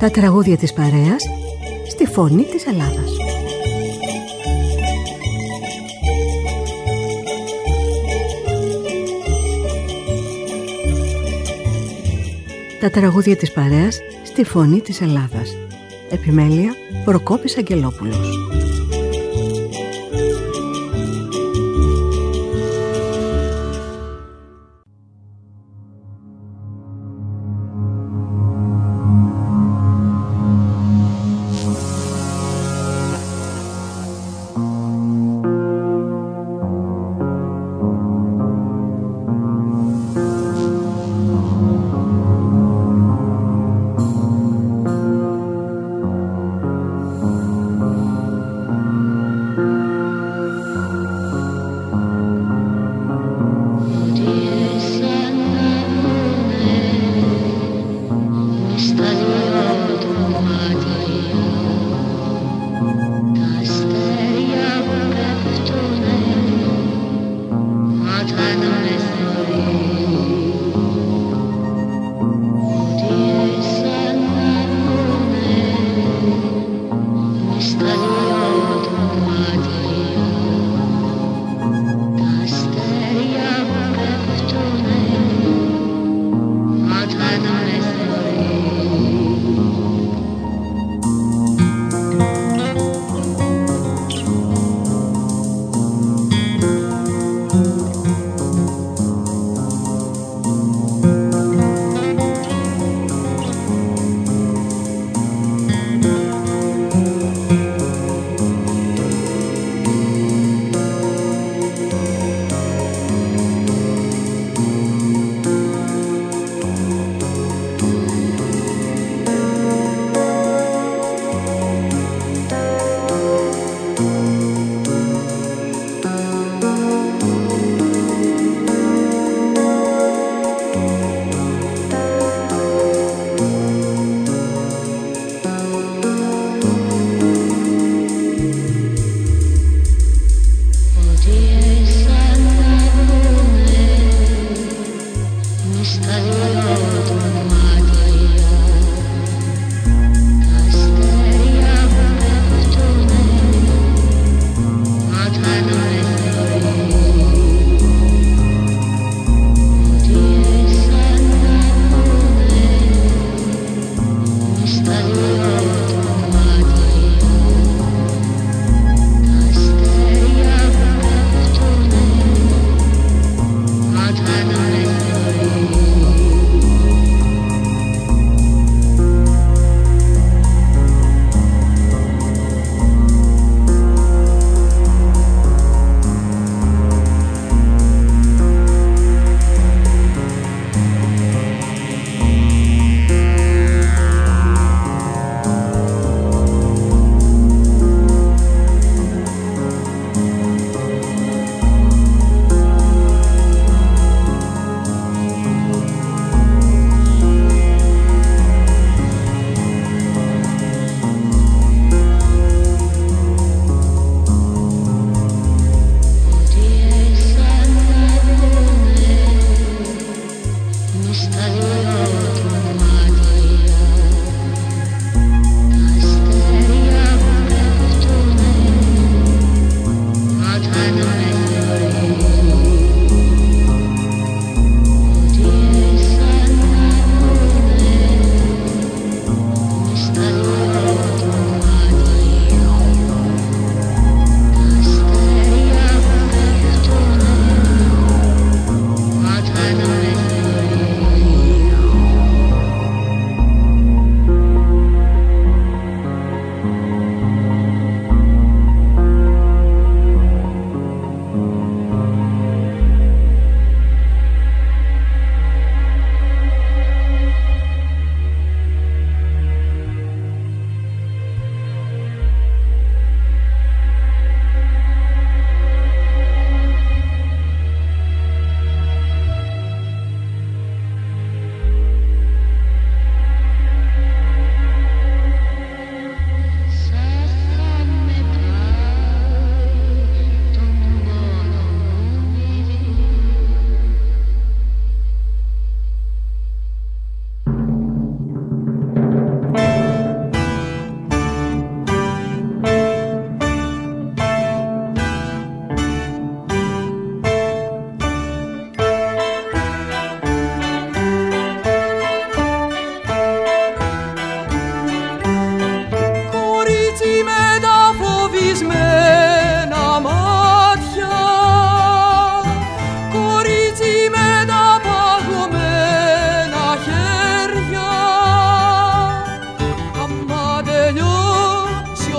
Τα τραγούδια της παρέας στη φωνή της Ελλάδας. Τα τραγούδια της παρέας στη φωνή της Ελλάδας. Επιμέλεια Προκόπης Αγγελόπουλος.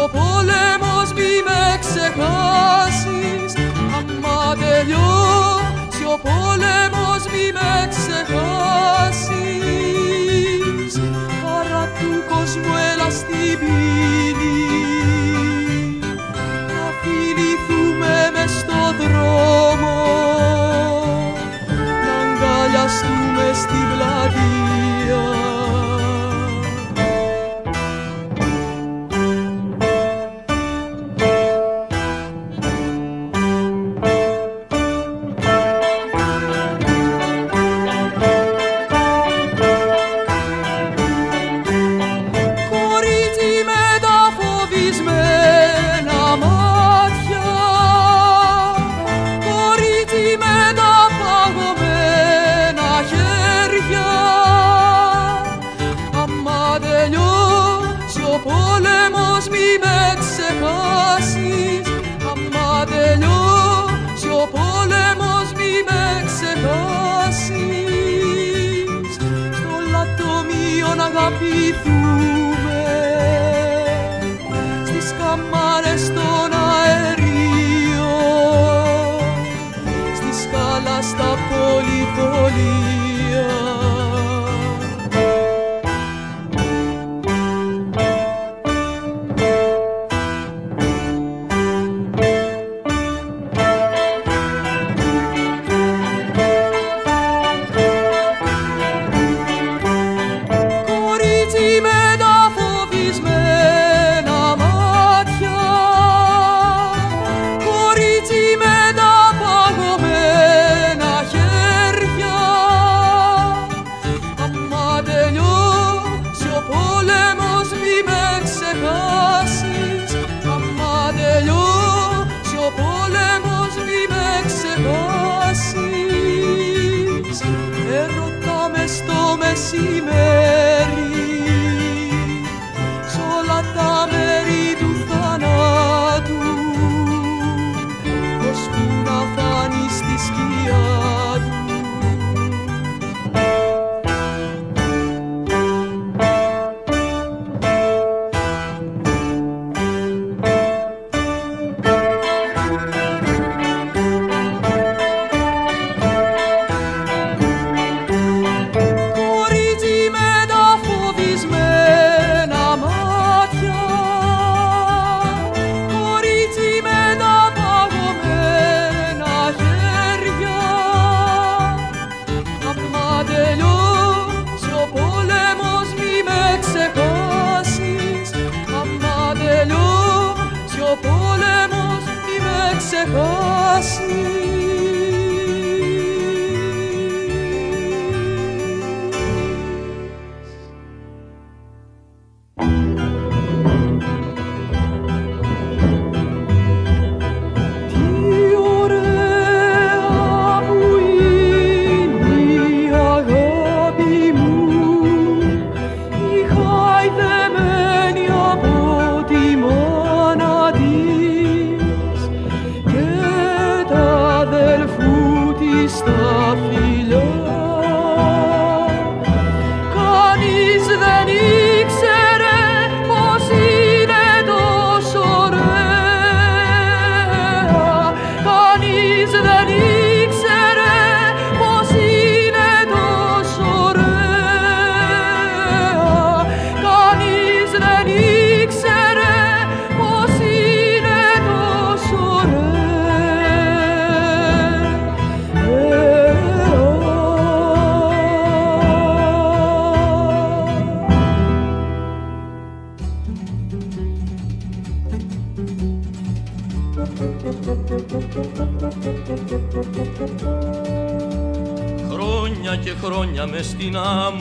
ο πόλεμος μη με ξεχάσεις. Άμα τελειώσει ο πόλεμος μη με ξεχάσεις. Παρά του κόσμου έλα στην πύλη, να φιληθούμε μες στο δρόμο, να αγκαλιαστούμε στην πλατεία. Αγαπηθούμε στις καμάρες των αερίων, στη σκάλα στα πολυθολία. Σ' όλα τα μέρη του θανάτου, ώσπου να φανεί στη σκιά του. Χρόνια και χρόνια μες στην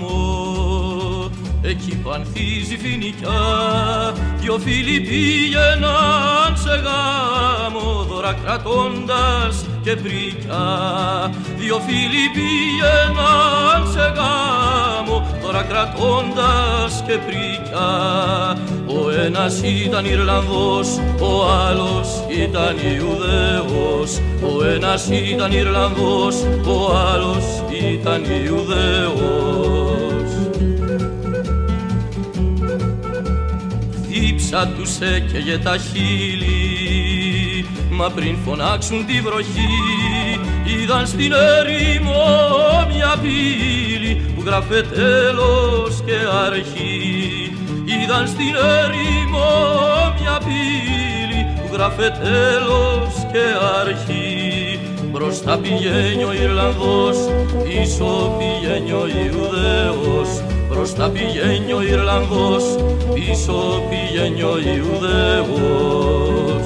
άμμο, εκεί που ανθίζει φοινικιά, δυο φίλοι πήγαιναν σε γάμο, δώρα κρατώντας και πρικιά. Δυο φίλοι πήγαιναν σε γάμο, δώρα κρατώντας και πρικιά. Ο ένας ήταν Ιρλανδός, ο άλλος ήταν Ιουδαίος. Ο ένας ήταν Ιρλανδός, ο άλλος ήταν Ιουδαίος. δίψα τους έκαιγε τα χείλη, μα πριν φωνάξουν τη βροχή είδαν στην έρημο μια πύλη που γράφε τέλος και αρχή. Είδαν στην έρημο μια πύλη που γράφε τέλος και αρχή. Μπροστά πηγαίνει ο Ιρλανδός, πίσω πηγαίνει ο Ιουδαίος. Μπροστά πηγαίνει ο Ιρλανδός, πίσω πηγαίνει ο Ιουδαίος.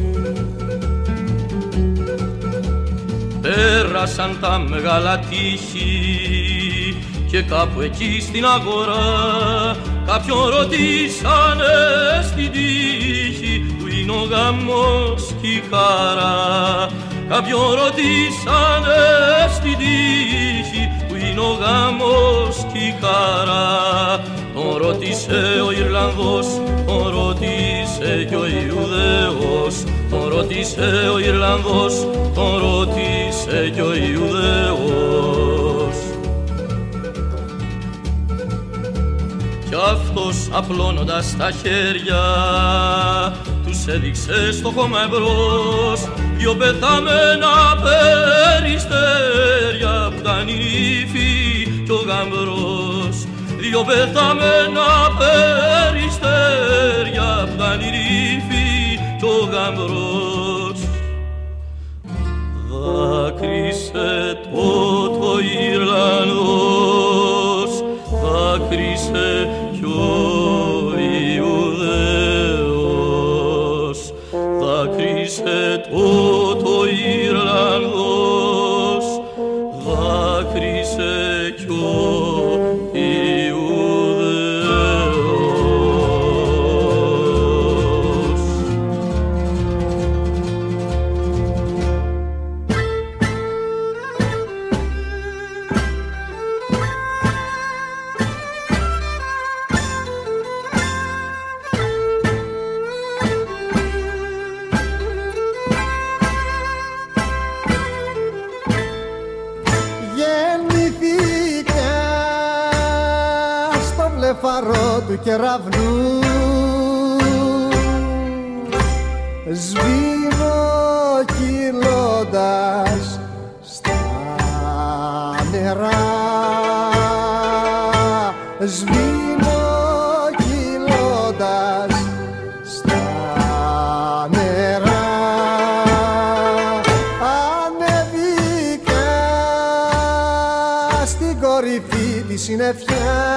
Πέρασαν τα μεγάλα τείχη και κάπου εκεί στην αγορά κάποιον ρωτήσανε στην τύχη που είναι ο γάμος κι η χαρά. Κάποιον ρωτήσανε στην τύχη που είναι ο γάμος κι η χαρά. Τον ρώτησε ο Ιρλανδός, τον ρώτησε κι ο Ιουδαίος. Τον ρώτησε ο Ιρλανδός, τον ρώτησε κι ο Ιουδαίος. Κι αυτός απλώνοντας τα χέρια τους έδειξε στο χώμα εμπρός δυο πεθαμένα περιστέρια που ήταν η νύφη κι ο γαμπρός. Δυο πεθαμένα περιστέρια που ήταν η νύφη κι ο γαμπρός. Δάκρυσε τότε ο Ιρλανδός, δάκρυσε κι ο Ιουδαίος. Δάκρυσε τότε ο Ιρλανδός, δάκρυσε κι ο φαρό του κεραυνού σβήνω κυλώντας στα νερά. Σβήνω κυλώντας στα νερά. Ανέβηκα στην κορυφή της συννεφιάς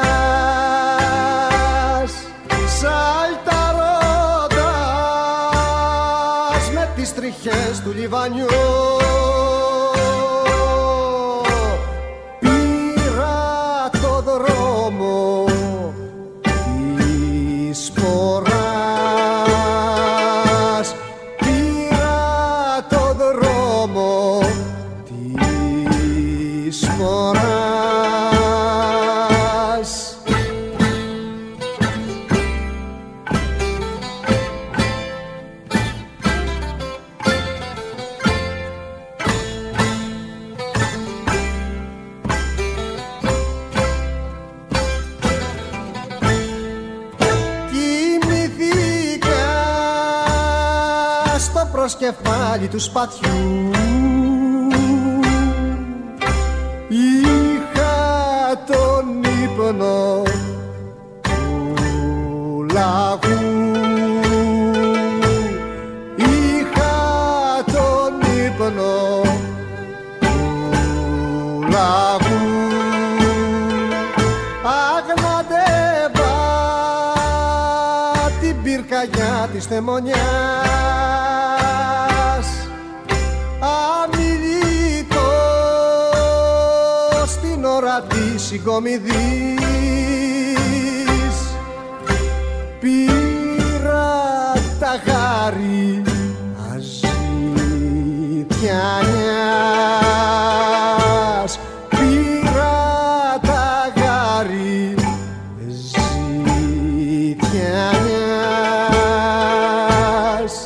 σαλταρώντας με τις τριχές του λιβανιού. Πήρα το δρόμο της φοράς. Πήρα το δρόμο της φοράς. Κεφάλι του σπαθιού είχα τον ύπνο του λαγού. Είχα τον ύπνο του λαγού. Αγναντεύα την πυρκαγιά της θεμονιάς. Αμιλητός στην ώρα της συγκομιδής. Πήρα τα γάρι αζητιανιάς. Πήρα τα γάρι ζητιανιάς.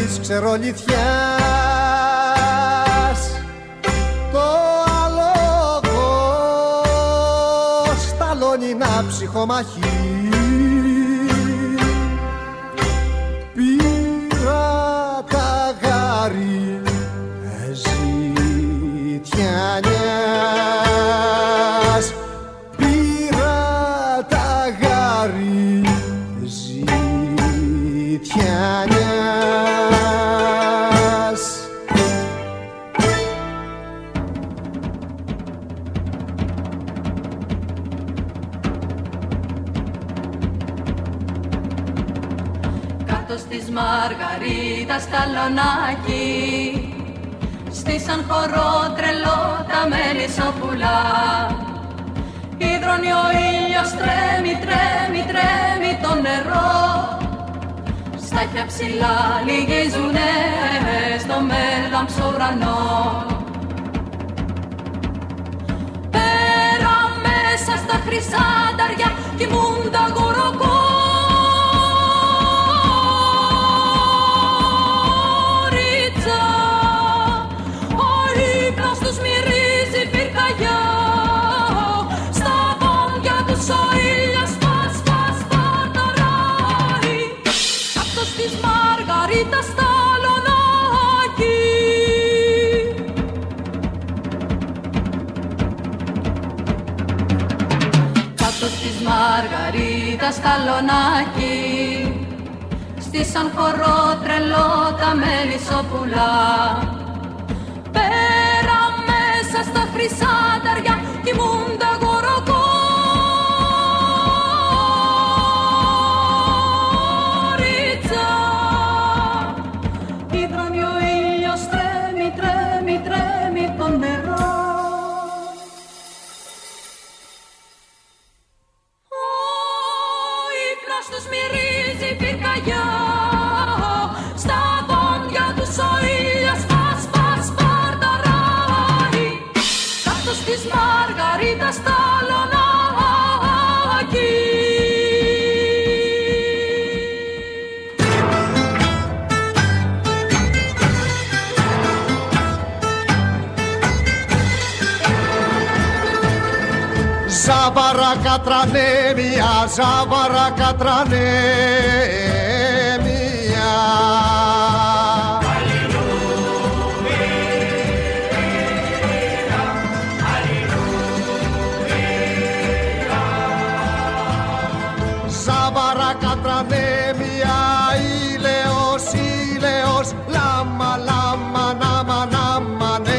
της ξερολιθιάς. Το άλογο σταλώνει να ψυχομαχεί. Πήρα τα γάρι ζητιάνιας. Πήρα τα γάρι ζητιάνιας. Της Μαργαρίτας στα λονάκι, στήσαν χορό τρελό τα μελισσόπουλα. Υδρώνει ο ήλιος, τρέμει, τρέμει, τρέμει το νερό. Στάχια ψηλά λυγίζουνε στο μέλαμψο ουρανό. Πέρα μέσα στα χρυσά νταριά κοιμούντα γοροκό. Μαργαρίτα στα λονάκι, στήσαν χορό τρελό τα μελισσόπουλα. Πέρα μέσα στα χρυσά νταριά κοιμούντα γοροκόριτσα. Υδρώνει ο ήλιος, τρέμει, τρέμει, τρέμει το νερό. Τους μυρίζει πυρκαγιά, στα πόδια τους ο ήλιος πας, πας, παρταράει. Κάτω της Μαργαρίτας στα λονάκι. Ζάβαρα κατρανέ μια, ζάβαρα κατρανέ μια. Ζάβαρα κατρανέ μια, ήλαιος, ήλαιος, λάμα, λάμα, νάμα, νάμα, ναι.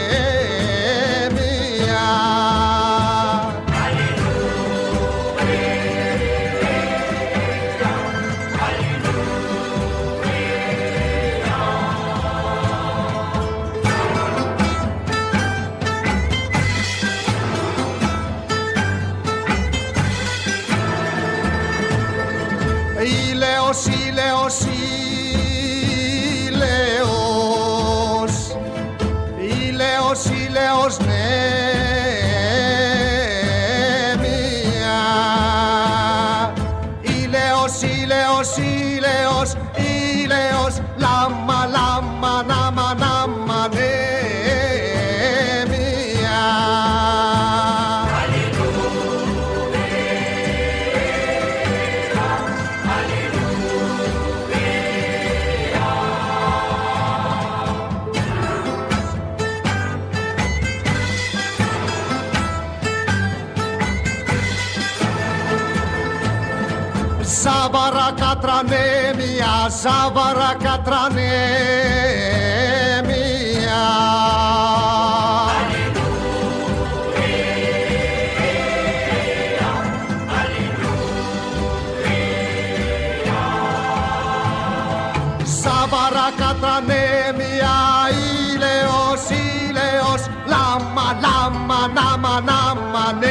Ήλαιος, ήλαιος, ήλαιος, ήλαιος, ήλαιος, ναι, μια. Ήλαιος, ήλαιος, ήλαιος, ήλαιος, λάμα, λάμα, νάμα, νάμα, ναι, μια. Ζάβαρα κατρανέ μια, ζάβαρα κατρανέ μια. Ζάβαρα κατρανέ μια, ήλαιος, ήλαιος, λάμα, λάμα, νάμα, νάμα, ναι.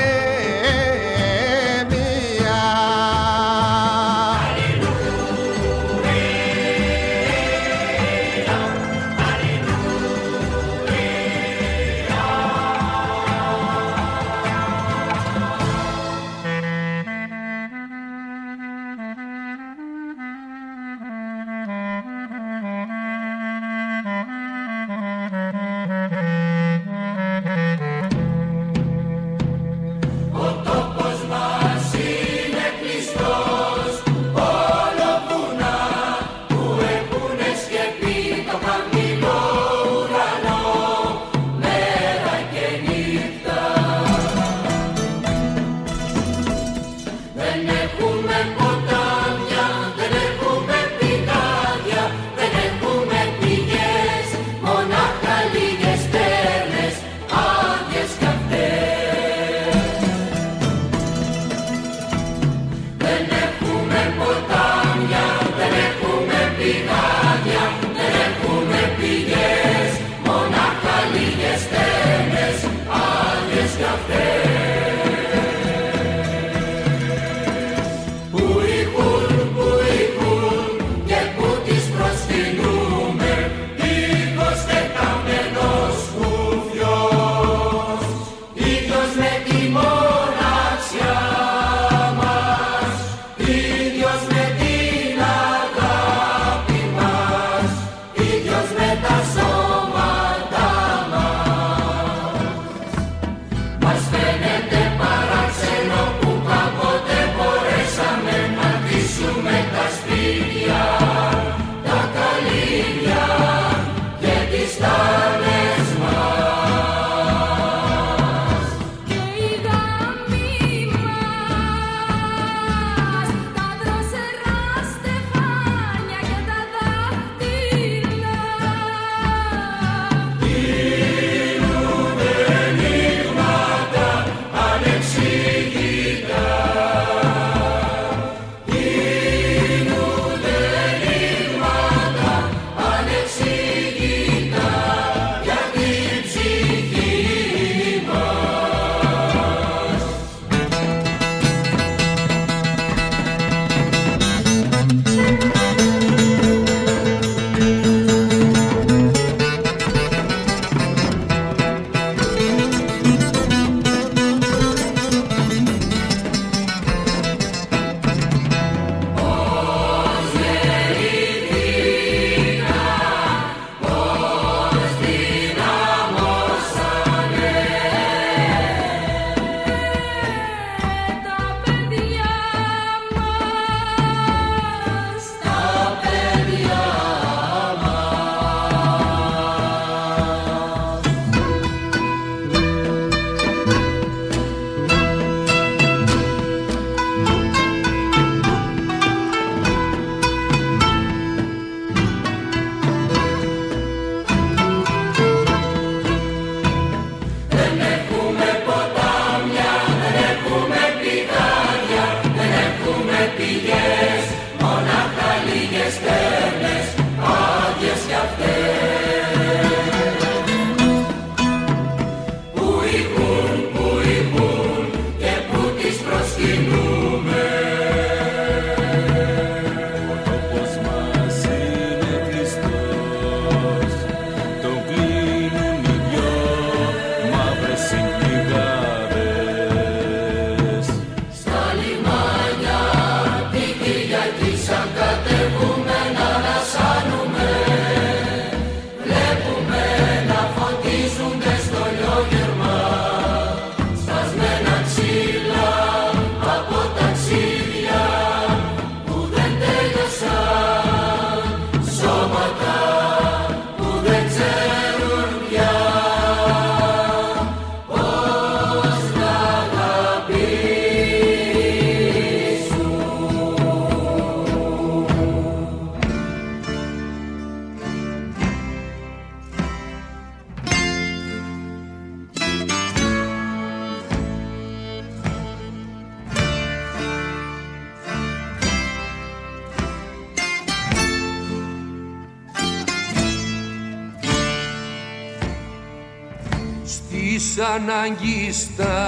της ανάγκης στα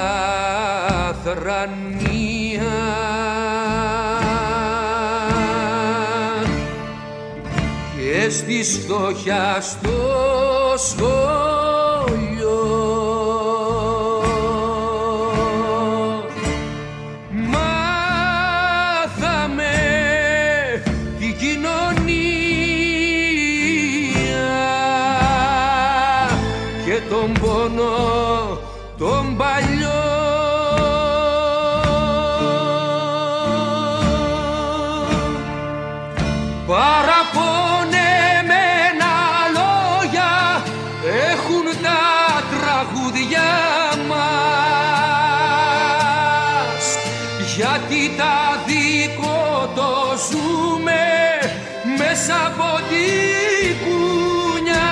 θρανία και στις φτώχεια στο σχολείο. Μάθαμε την κοινωνία και τον πόνο τον παλιό. Παραπονεμένα λόγια έχουν τα τραγούδια μας, γιατί τα δικό το ζούμε μέσα από την κουνιά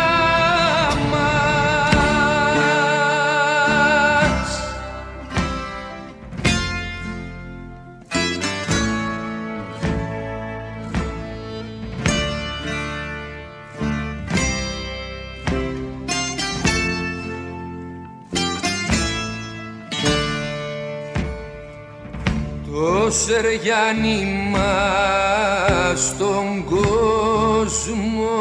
μας. Το σεριάνιμα στον κόσμο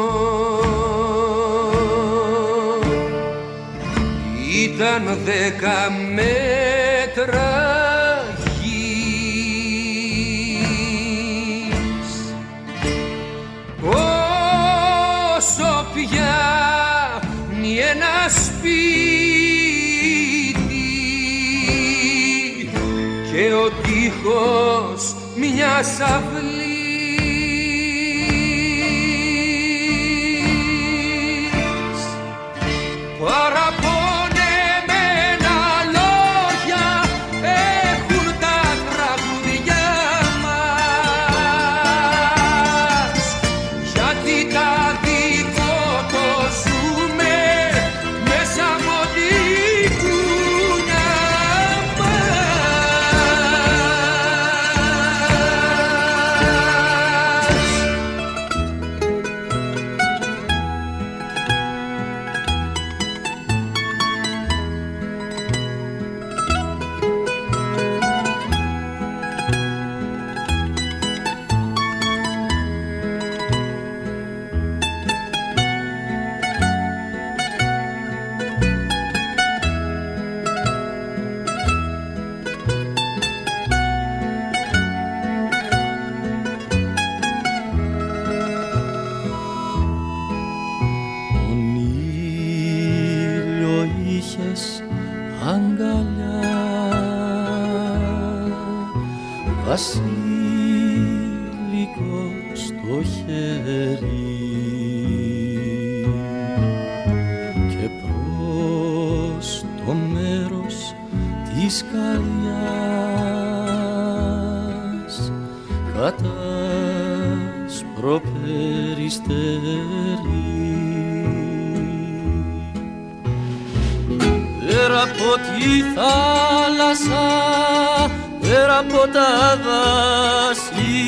ήταν 10 μέτρα γης. Όσο πιάνει ένα σπίτι και ο τείχος μια αυλής, παραπονεμένα λόγια έχουν τα τραγούδια μας, γιατί τα δικό το ζούμε μέσα από την κουνιά μας. αγκαλιά βασίλικο στο χέρι και προς το μέρος της καρδιάς κατάσπρο περιστέρι. Πέρα από τη θάλασσα, πέρα από τα δάση,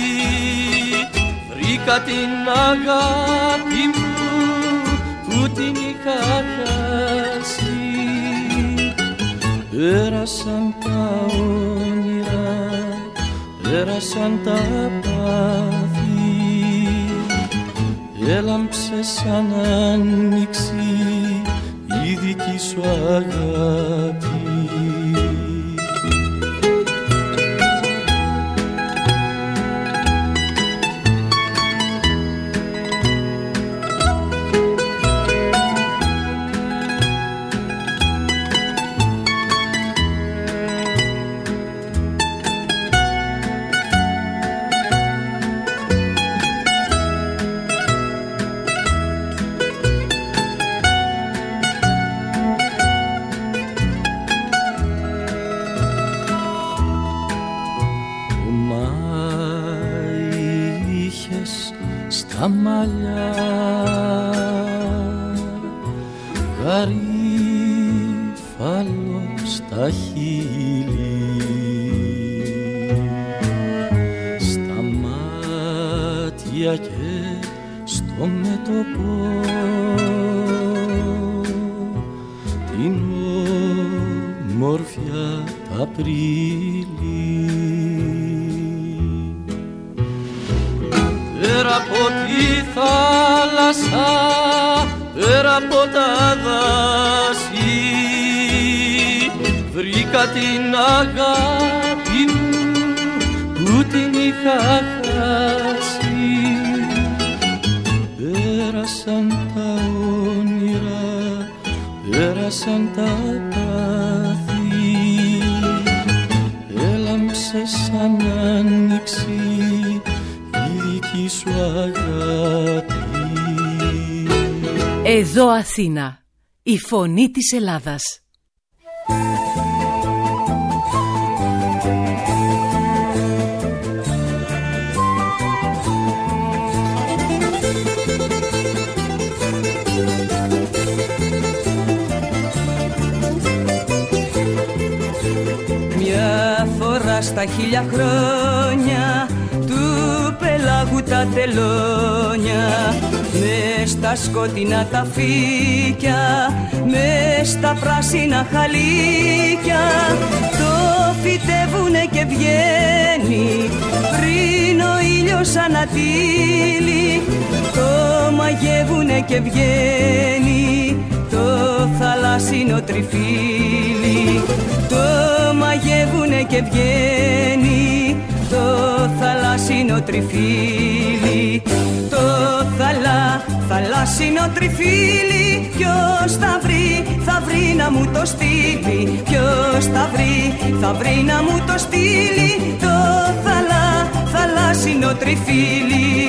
βρήκα την αγάπη μου που την είχα χάσει. Πέρασαν τα όνειρα, πέρασαν τα πάθη, έλαμψε σαν άνοιξη η δική σου αγάπη. Τα μαλλιά γαρίφαλο στα χείλη, στα μάτια και στο μέτωπο την μόρφια τα Απρίλη. Πέρα από τη θάλασσα, πέρα από τα δάση, βρήκα την αγάπη μου που την είχα χάσει. Πέρασαν τα όνειρα, πέρασαν τα πάθη, έλαμψε σαν άνοιξη η δική σου αγάπη. Εδώ Αθήνα, η φωνή της Ελλάδας. Μια φορά στα 1000 χρόνια του πελάγου τα τελώνια, μες στα σκοτεινά τα φύκια, μες στα πράσινα χαλίκια, το φυτεύουνε και βγαίνει πριν ο ήλιος ανατείλει, το μαγεύουνε και βγαίνει το θαλάσσινο τριφύλι, το μαγεύουνε και βγαίνει το θαλάσσινο τριφύλι, το θαλάσσινο τριφύλι. Ποιος θα βρει να μου το στείλει, ποιος θα βρει να μου το στείλει, το θαλάσσινο τριφύλι.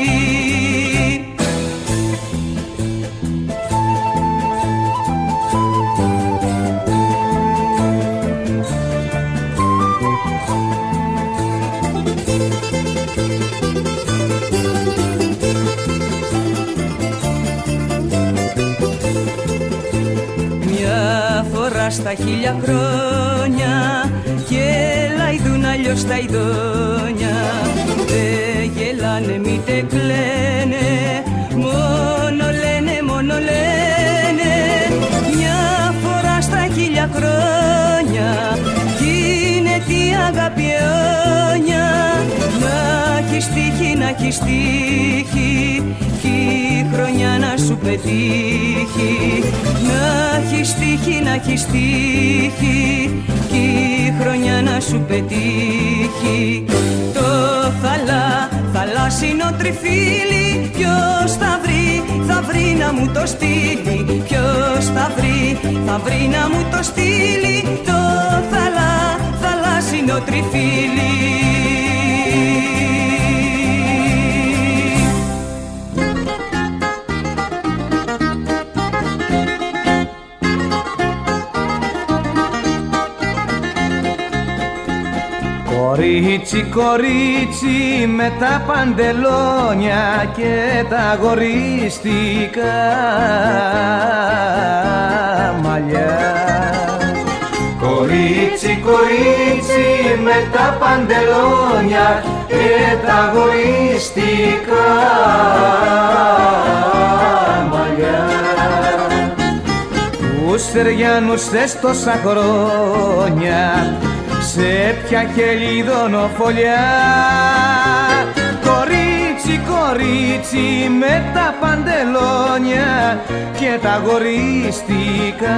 Στα 1000 χρόνια γελάιδουν αλλιώς τα ειδόνια, δε γελάνε μήτε κλαίνε, μόνο λένε. Μια φορά στα 1000 χρόνια γίνεται η αγάπη αιώνια, να έχεις τύχει, να έχεις τύχει κι η χρονιά να σου πετύχει, να έχεις τύχει, να έχεις τύχει κι η χρονιά να σου πετύχει. Το θαλάσσινο τριφύλι, ποιος θα βρει να μου το στείλει, ποιος θα βρει να μου το στείλει, το θαλάσσινο τριφύλι. Κορίτσι, κορίτσι με τα παντελόνια και τα αγορίστικα μαλλιά. Κορίτσι, κορίτσι με τα παντελόνια και τα αγορίστικα μαλλιά. Που στεριάνουσες τόσα χρόνια, σε ποια χελιδονοφολιά. Κορίτσι, κορίτσι με τα παντελόνια και τα αγορίστικα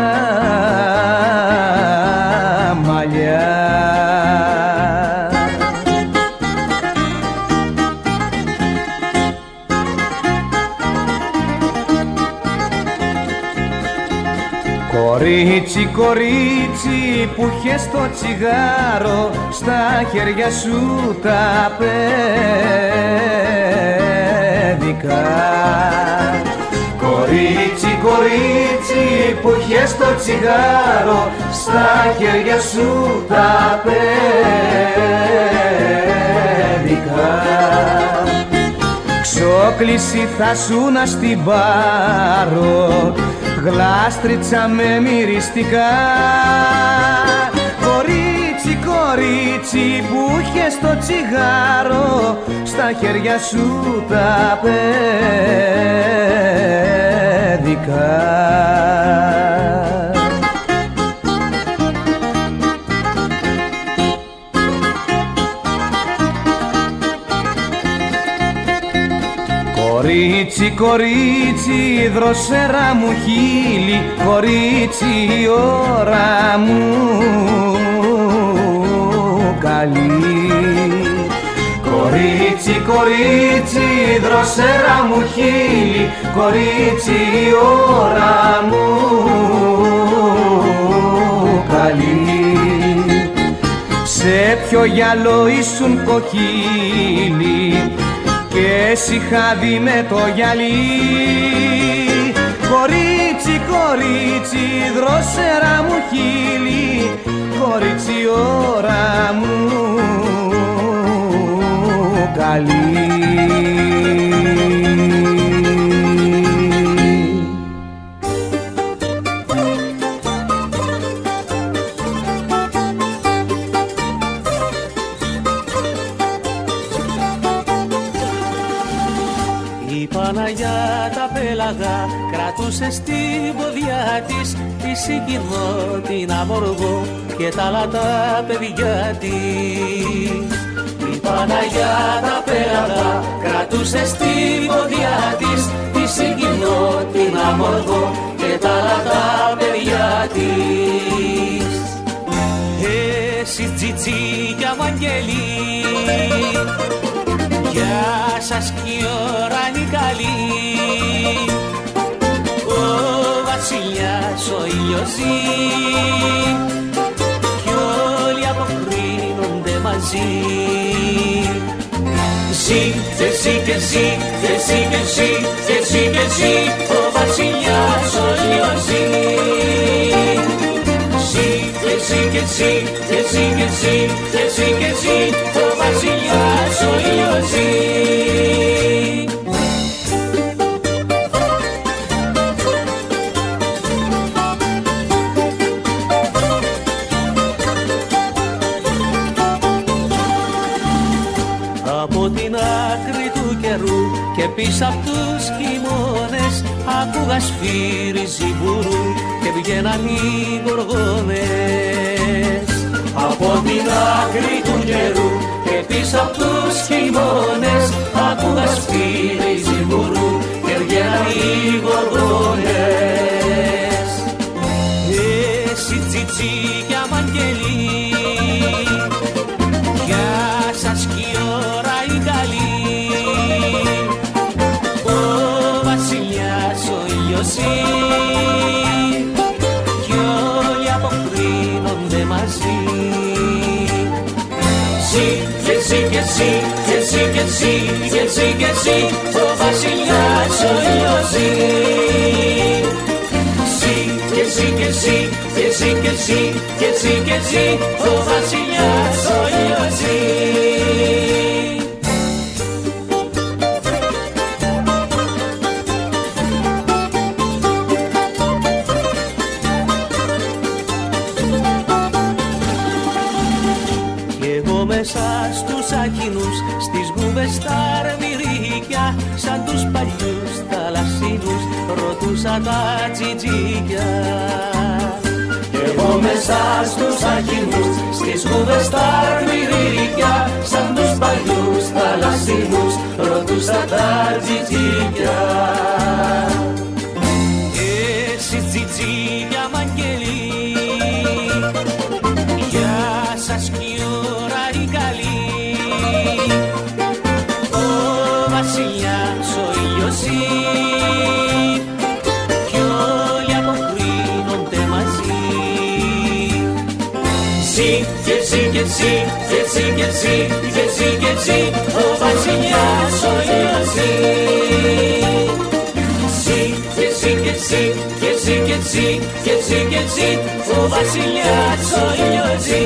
μαλλιά. Κορίτσι, κορίτσι που είχες το τσιγάρο στα χέρια σου τα παιδικά. Κορίτσι, κορίτσι που είχες το τσιγάρο στα χέρια σου τα παιδικά. Ξόκληση θα σου να στην πάρω, γλάστριτσα με μυριστικά. Κορίτσι, κορίτσι που είχες το τσιγάρο στα χέρια σου τα παιδικά. Κορίτσι, κορίτσι, δροσερά μου χείλη, κορίτσι η ώρα μου καλή. Κορίτσι, κορίτσι, δροσερά μου χείλη, κορίτσι η ώρα μου καλή. Σε ποιο γυαλό ήσουν κοκκίλι και εσύ χάδι με το γυαλί. Κορίτσι, κορίτσι, δροσερά μου χείλη, κορίτσι η ώρα μου καλή. Η Παναγιά τα πέλαγα κρατούσε στην ποδιά της, τη συγκινώ την αμοργό και τα άλλα τα παιδιά της. Η Παναγιά τα πέλαγα κρατούσε στην ποδιά της, τη συγκινώ την αμοργό και τα άλλα τα παιδιά της. Εσύ τζιτζίκια μ' αγγελί, γεια σας κι η ώρα είναι καλή. Ο βασιλιάς ο ήλιος ζει κι όλοι αποκρίνονται μαζί. Ζει, ζει και ζει, ζει και ζει, ζει και ζει, ο βασιλιάς ο ήλιος ζει. Ζει και ζει και ζει, ζει και ζει, ζει και ζει, ο βασιλιάς ο ήλιος ζει. Από την άκρη του καιρού και πίσω απ' τους χειμώνες άκουγα σφύρι ζιμπουρού και βγαίναν οι γοργόνες. Από την άκρη του καιρού και πίσω απ' τους χειμώνες άκουγα σφύρι ζιμπουρού και βγαίναν οι γοργόνες. Εσύ τσιτσίκια μ' αγγελί, γεια σας κι η ώρα η καλή. Ο βασιλιάς ο ήλιος ζει κι όλοι αποκρίνονται μαζί. Ζει και ζει και ζει και ζει και ζει και ζει και ζει, ο βασιλιάς ο ήλιος ζει. Ζει και ζει και ζει και ζει και ζει και ζει και ζει, ο βασιλιάς ο ήλιος ζει. Μέσα στους αχινούς, στις γούβες τα αρμυρίκια, σαν τους παλιούς θαλασσίνους, ρωτούσα τα τσιτζίκια. Κι εγώ μέσα στους αχινούς, στις γούβες τα αρμυρίκια, σαν τους παλιούς θαλασσίνους, ρωτούσα τα τσιτζίκια. Εσύ τσιτζίκια μ' αγγελί, γεια σας κι η ώρα η καλή. Ο βασιλιάς ο ήλιος ζει κι όλοι αποκρίνονται μαζί. Ζει και ζει και ζει και ζει και ζει και ζει και ζει, ο βασιλιάς ο ήλιος ζει. Ζει και ζει και ζει και ζει και ζει και ζει και ζει, ο βασιλιάς ο ήλιος ζει.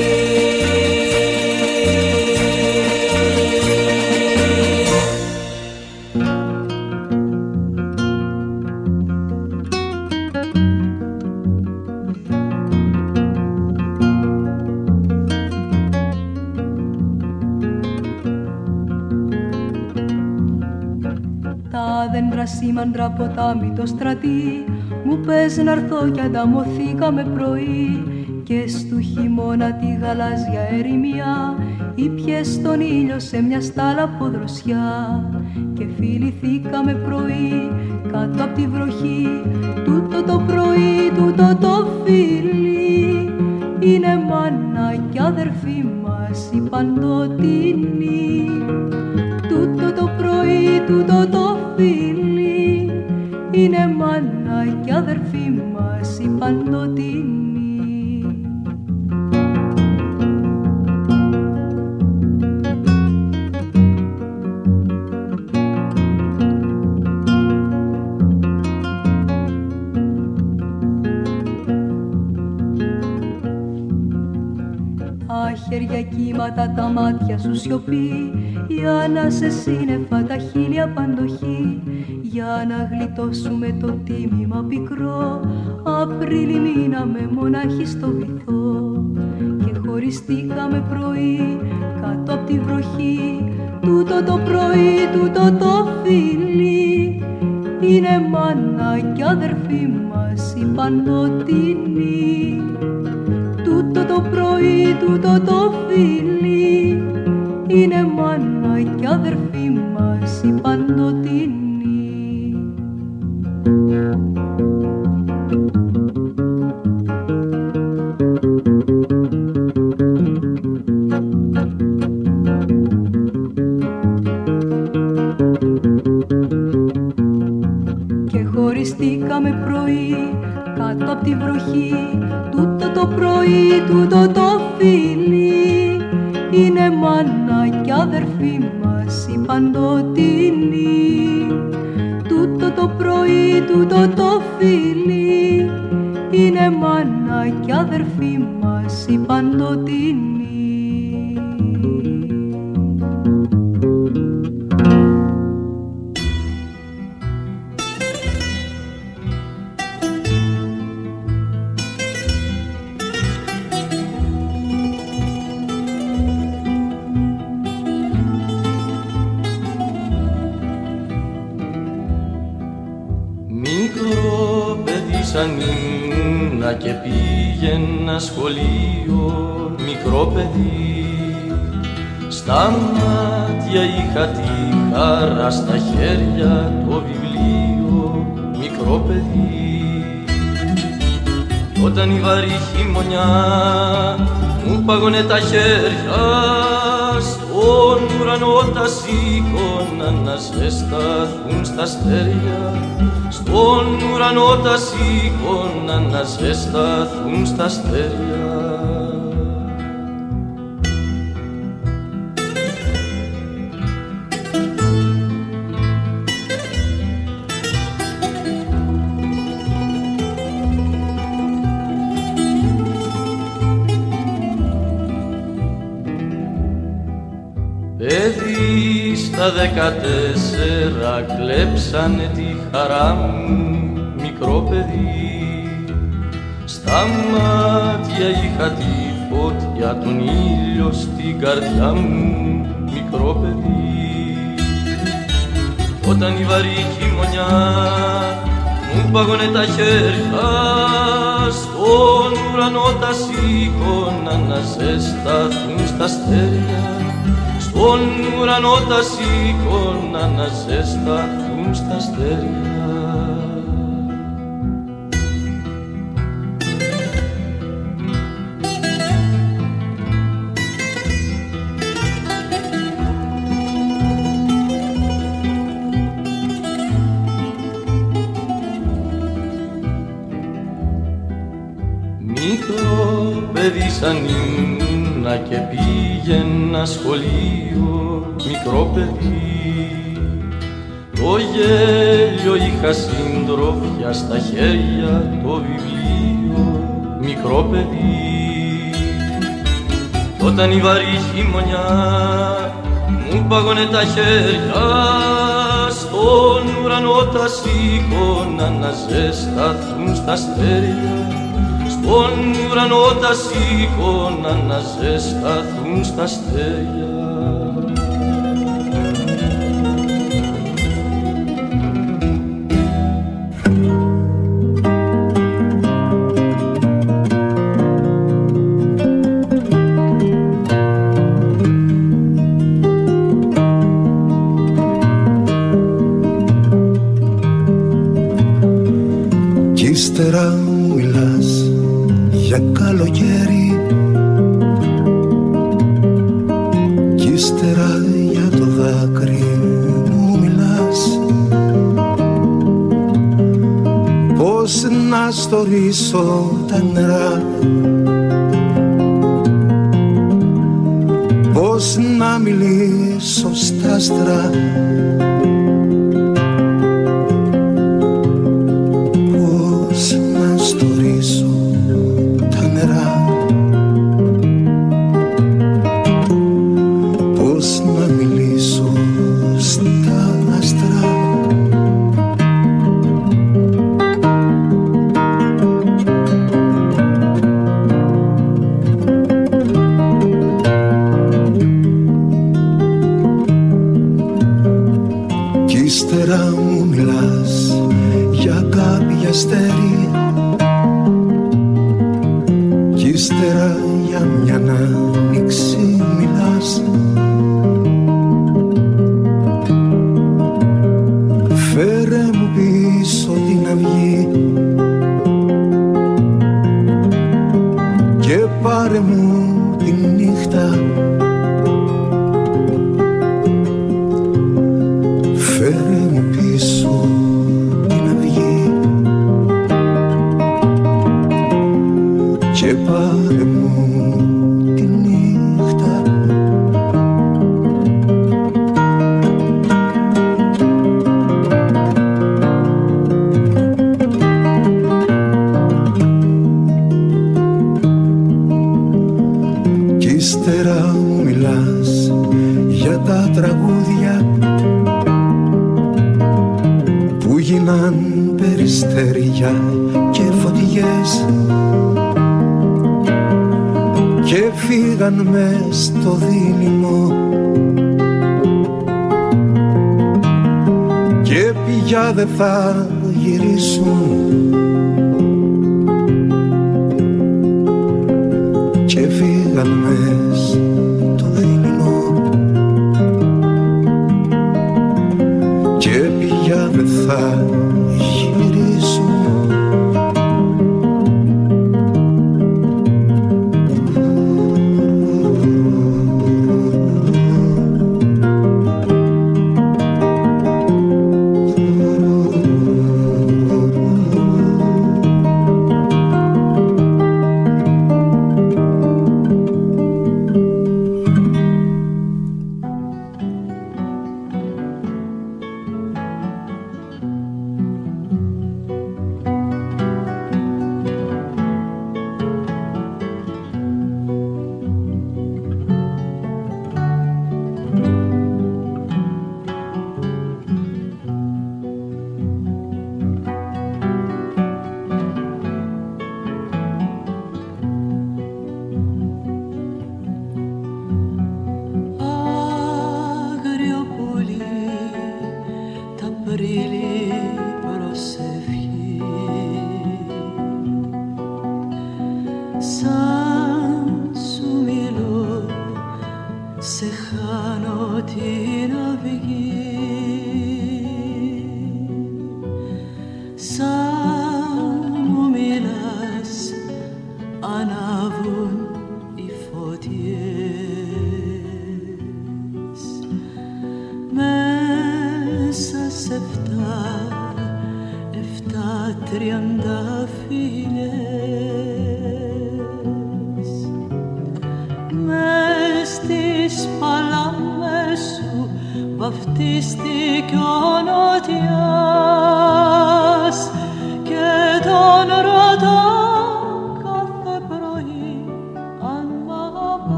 δέντρα σήμαντρα ποτάμι το στρατή, μου πες να'ρθώ κι ανταμωθήκαμε πρωί. Και στου χειμώνα τη γαλάζια ερημιά Ήπιες τον ήλιο σε μια στάλα από δροσιά και φιληθήκαμε πρωί κάτω απ' τη βροχή. Τούτο το πρωί, τούτο το φίλι είναι μάνα κι αδερφή μας η παντοτινή. Τούτο το πρωί, τούτο το φίλι είναι μάνα κι αδερφή μας η παντοτινή. Χέρια κύματα, τα μάτια σου σιωπή, για να σε σύννεφα τα χείλια παντοχή, για να γλιτώσουμε το τίμημα πικρό. Απρίλη μείναμε μονάχοι στο βυθό και χωριστήκαμε πρωί κάτω απ' τη βροχή. Τούτο το πρωί, τούτο το φίλι είναι μάνα κι αδερφή μας η παντοτινή. Τούτο το πρωί, τούτο το φίλι είναι μάνα κι αδερφή μας η παντοτινή. Και χωριστήκαμε πρωί κάτω απ' τη βροχή. Τούτο το πρωί, τούτο το φίλι είναι μάνα κι αδερφή μας η παντοτινή. Τούτο το πρωί, τούτο το φίλι είναι μάνα κι αδερφή μας η παντοτινή. Σαν ήμουνα και πήγαινα σχολείο, μικρό παιδί, στα μάτια είχα τη χαρά, στα χέρια το βιβλίο, μικρό παιδί. Όταν η βαρύ χειμωνιά μου πάγωνε τα χέρια, στον ουρανό τα σήκωνα να ζεσταθούν στα αστέρια. Στον ουρανό τα σήκωνα να ζεσταθούν στα αστέρια. Παιδί στα 14 κλέψανε τη χαρά μου, μικρό παιδί. Στα μάτια είχα τη φωτιά, τον ήλιο στην καρδιά μου, μικρό παιδί. Όταν η βαρύ χειμωνιά μου πάγωνε τα χέρια, στον ουρανό τα σήκωνα να ζεσταθούν στα αστέρια. Στον ουρανό τα σήκωνα να ζεσταθούν στα αστέρια. Μικρό παιδί σαν ήμουνα και πήγαινα σχολείο, μικρό παιδί. Το γέλιο είχα συντροφιά, στα χέρια το βιβλίο, μικρό παιδί. Όταν η βαρύ χειμωνιά μου πάγωνε τα χέρια, στον ουρανό τα σήκωνα να ζεσταθούν στα αστέρια. Στον ουρανό τα σήκωνα να ζεσταθούν στα αστέρια. ύστερα μου μιλάς για καλοκαίρι κι ύστερα για το δάκρυ μου μιλάς. Πώς να στορίσω τα νερά, πώς να μιλήσω στα άστρα, πώς να στορίσω τα νερά, πώς να μιλήσω στα άστρα. Ύστερα μου μιλάς για κάποια αστέρι κι ύστερα για μια άνοιξη μιλάς. Φέρε μου πίσω την αυγή και πάρε μου τη νύχτα. Φέρε μου πίσω την αυγή και πάρε μου τη νύχτα. Κι ύστερα μου μιλάς για τα τραγούδια που γίναν περιστέρια και φωτιές και φύγαν μες στο δίλημο και πια δεν θα γυρίσουν και φύγαν μες το δίλημο και πια δεν θα γυρίσουν.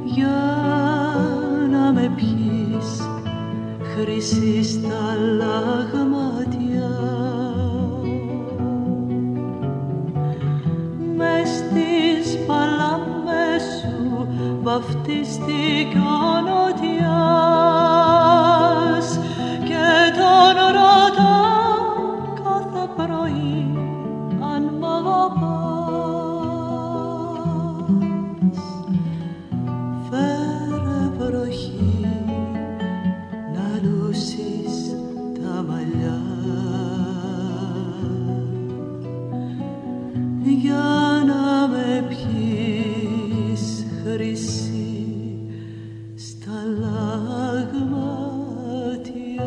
για να με πιείς χρυσή στα λαγμάτια. Μες στις παλάμες σου βαφτίστηκε ο νότιας και τον ρωτά κάθε πρωί αν μ' αγαπάς. Φέρε βροχή να λούσεις τα μαλλιά για να με πιείς χρυσή στα λαγμάτια.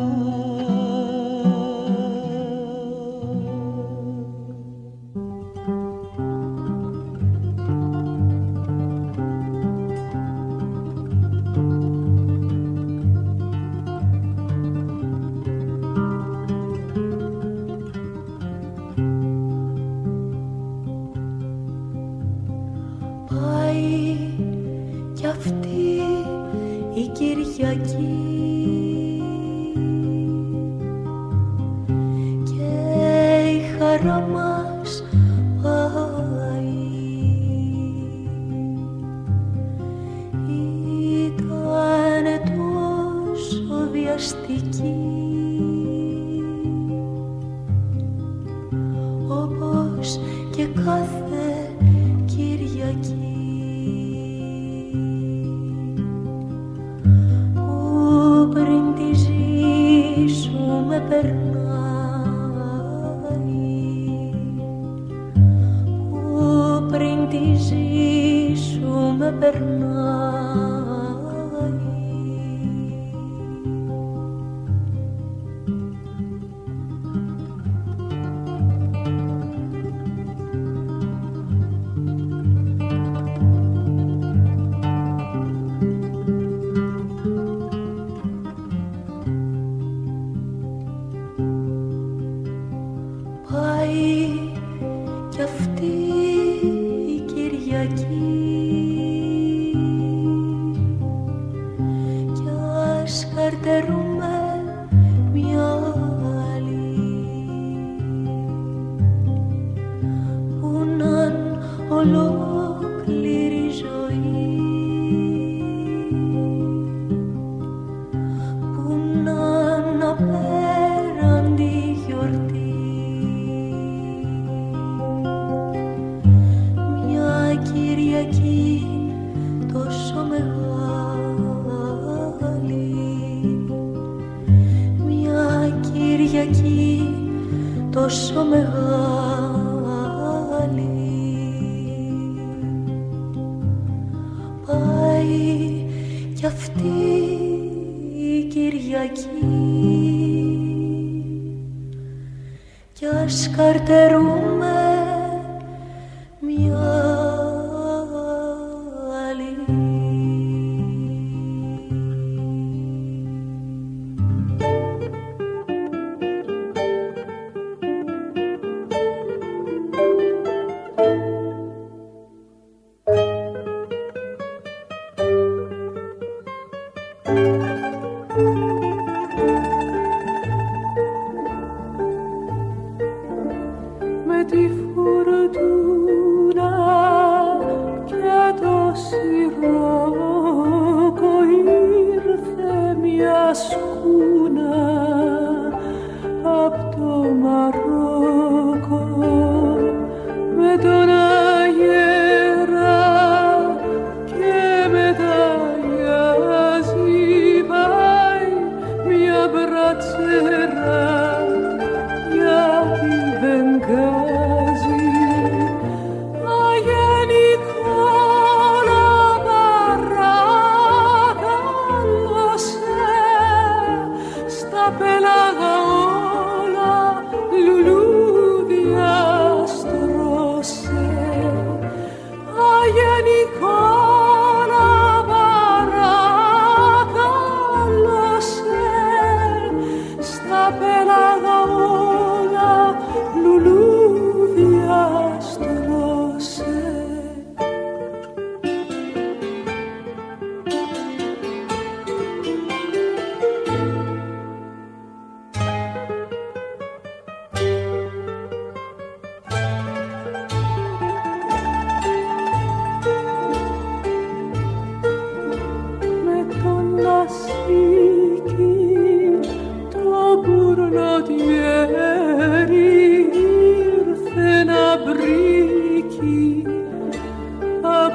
Κι αυτή η Κυριακή και η χαρά μας πάει. Ήτανε τόσο βιαστική όπως και κάθε Κυριακή. Που πριν τη ζωή σου με περνάει. Κι αυτή η Κυριακή κι ας καρτερούμε μια άλλη που να'ν ολόκληρη ζωή, που να'ν απέραντη γιορτή. Κυριακή τόσο μεγάλη, μια Κυριακή τόσο μεγάλη. Πάει κι αυτή η Κυριακή κι ας καρτερούμε μια με τη φουρτούνα και το σιρόκο ήρθε μια σκούνα απ' το Μαρόκο με τον αγέρα και με τα γιαζί πάει μια μπρατσέρα γιατί δεν γκάζει. Αγενικόλα παρακαλώσε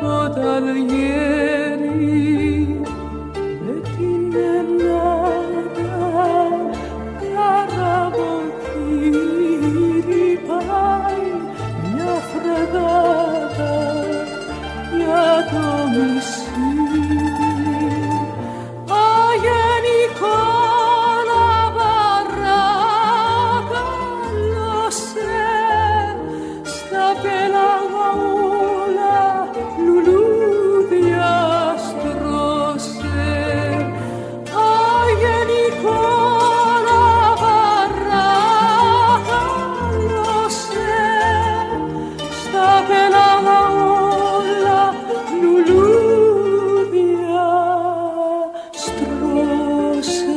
όταν γέρει με την Ελλάδα καραβοκύρι πάει μια φρεγάτα για το μισή. Αγενικό να παρακαλώσε στα πέλαγα όλα λουλούδια στρώσε. Αγενικό να παρακαλώσε στα πέλαγα όλα λουλούδια στρώσε.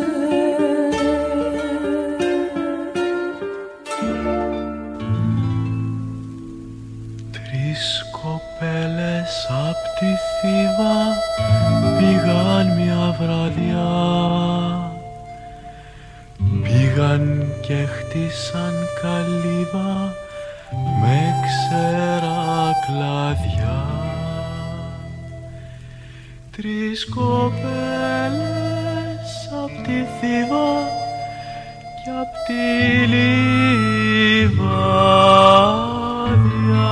Τρεις κοπέλες απ' τη Θήβα πήγαν μια βραδιά, πήγαν και χτίσαν καλύβα με ξερά κλαδιά. Τρεις κοπέλες απ' τη Θήβα κι απ' τη Λιβάδια.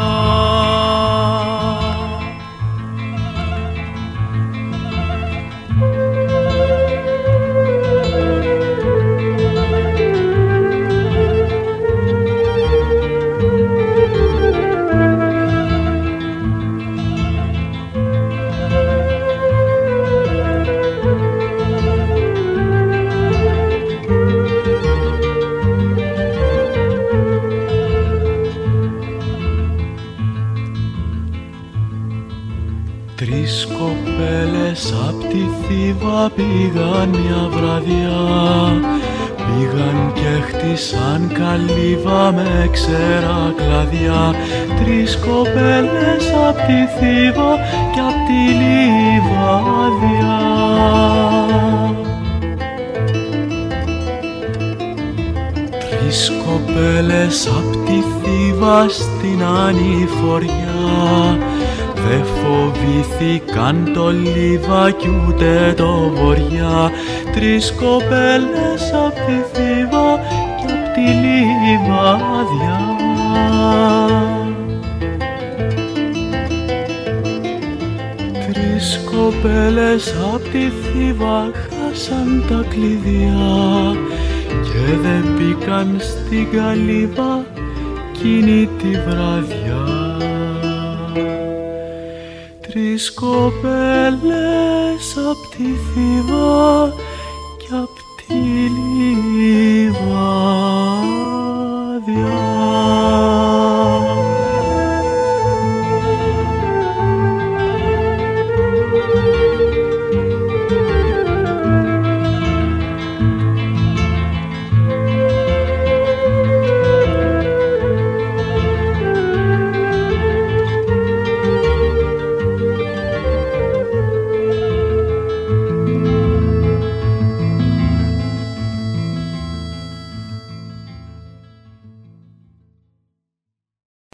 Τρεις κοπέλες απ' τη Θήβα πήγαν μια βραδιά, πήγαν και χτίσαν καλύβα με ξερά κλαδιά. Τρεις κοπέλες απ' τη Θήβα κι απ' τη Λιβάδια. Τρεις κοπέλες απ' τη Θήβα στην ανηφοριά, δε φοβήθηκαν το Λίβα κι ούτε το Βοριά. Τρεις κοπέλες απ' τη Θήβα κι απ' τη Λιβάδια. Τρεις κοπέλες απ' τη Θήβα χάσαν τα κλειδιά και δεν μπήκαν στην καλύβα εκείνη τη βραδιά. Τρεις κοπέλες απ' τη Θήβα κι απ'